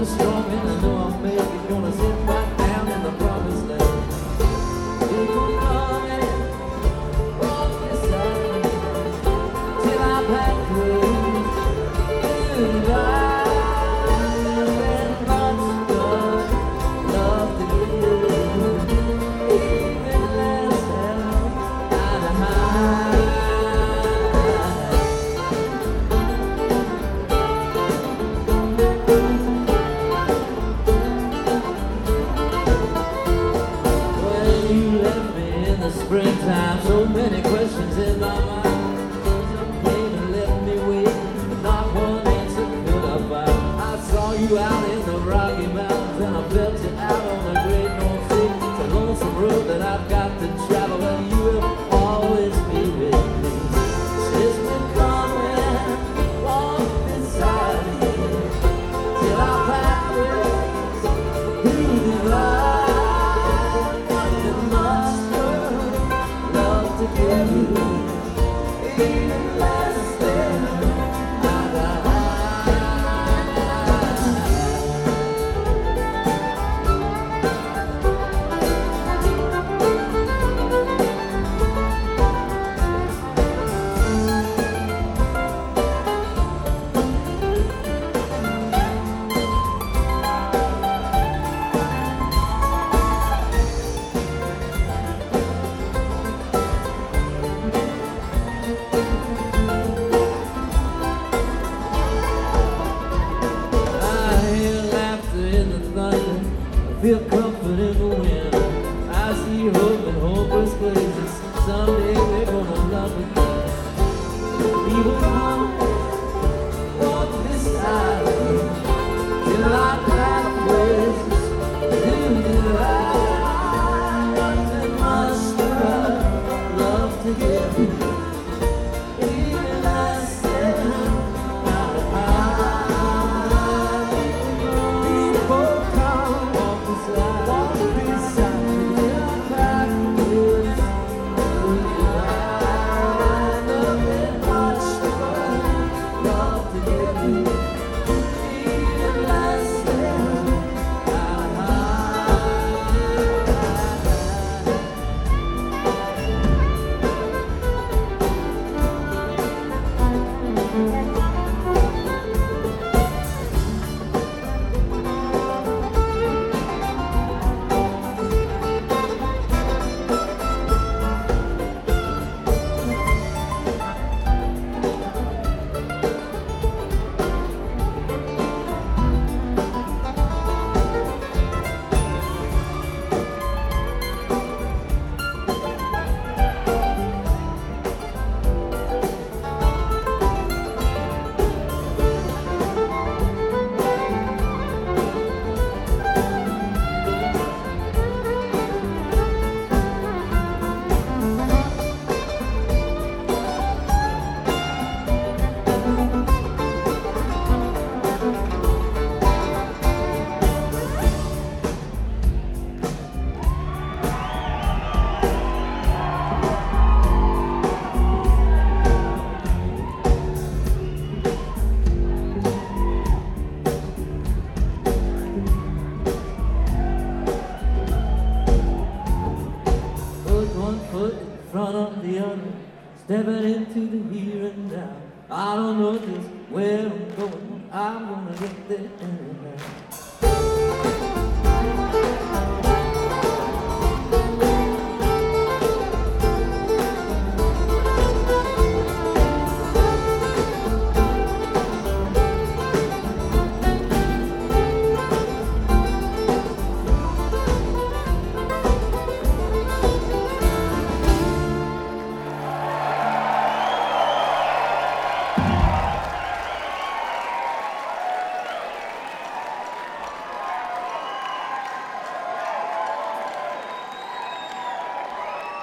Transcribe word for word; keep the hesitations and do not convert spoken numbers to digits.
are strong and I know I'll make it. Gonna sit right down in the promised land. People coming, walk beside me till I've had through. Goodbye. Springtime, so many questions in my mind. Some came and left me waiting, but not one answer could I find. I saw you out in the Rocky Mountains, and I felt you out on the great North Sea. It's a lonesome road that I've got to travel, and you will always be with me. Sister, come and walk beside me till our pathways do divide. To give you even less than I got. Feel comfort in the wind. I see hope in hopeless places. Someday we're gonna love again. We will come, walk beside me till our pathways do divide. Nothing much but love to give you. Even less than front of the other, stepping into the here and now. I don't know just where I'm going, I'm gonna get there anyhow.